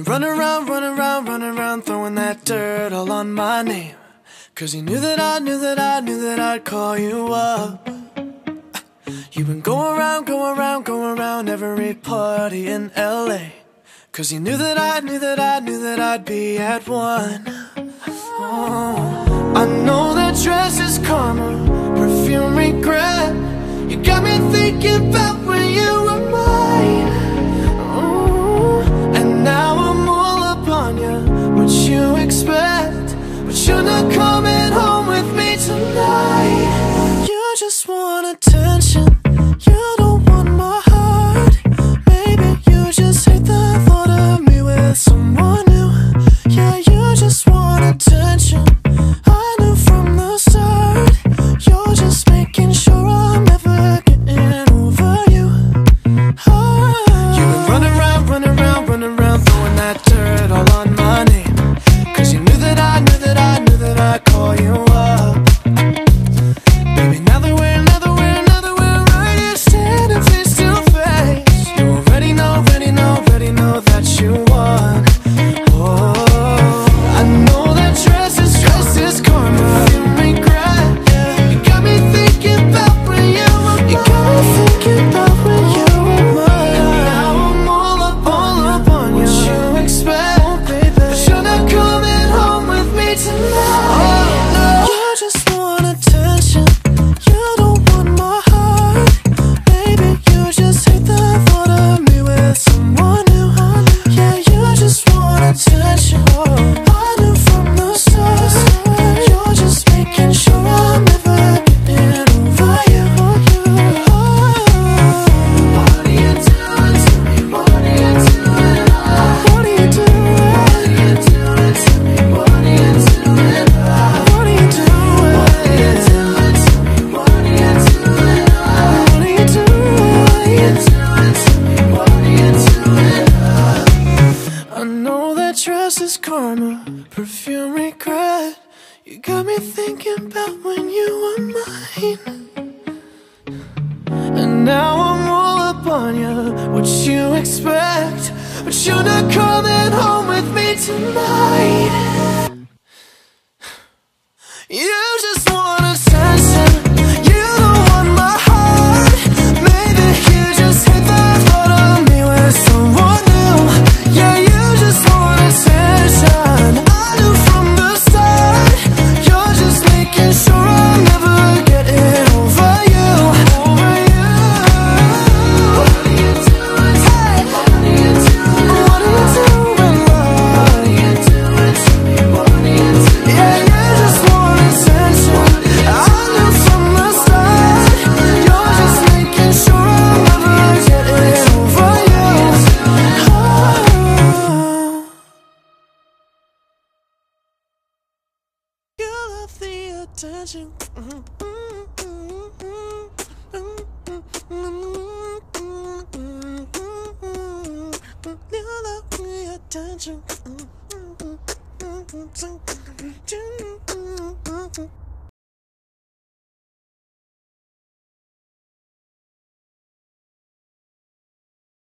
running around, throwing that dirt all on my name. 'Cause you knew that I'd call you up. You've been going around every party in LA. 'Cause you knew that I'd be at one. Oh, I know that dress is karma, perfume regret. You got me thinking about when you were mine. Oh, and now I'm all up on you, what you expect. But you're not coming home with me tonight. You just want attention, you don't want my heart. Maybe you just hate the thought of me with someone new. Yeah, you just want attention, I knew from the start. You're just making sure I'm never getting over you. Oh. You've been running around, throwing that dirt all on my name. 'Cause you knew that I'd call you up. Baby, now that we're right here standing face to face, you already know that you won. Oh, I know that dress is karma, you regret. You got me thinking about when you were mine. You got me thinking about when you were mine. Now I'm all up on you. What you expect, oh, baby? But you're not coming home with me tonight. Oh, no. You just want attention, you don't want my heart. Maybe you just hate the thought of me with someone new. Yeah, you just want attention, I knew from the start. You're just making sure I'm never getting over you. What are you doing to me? What are you doing? What are you doing? What are you doing to me? What are you doing? What are you doing? What are you doing to me? What are you doing? What are you doing? What are you doing to me? What are you doing? I know that dress is karma, perfume regret. You got me thinking about when you were mine. And now I'm all up on you, what you expect. But you're not coming home with me tonight. You just want attention, you don't want my heart. Maybe you just hate the thought of me with someone new. Yeah, you just want attention, I knew from the start. You're just making sure I'm never getting over you. Over you. What are you doing? Hey. What are you doing? What are you doing? What are you doing to me? What are you doing? Yeah, you just want attention, I knew from the start. You're just making sure I'm never getting over you. Oh. You love the attention. You love the attention.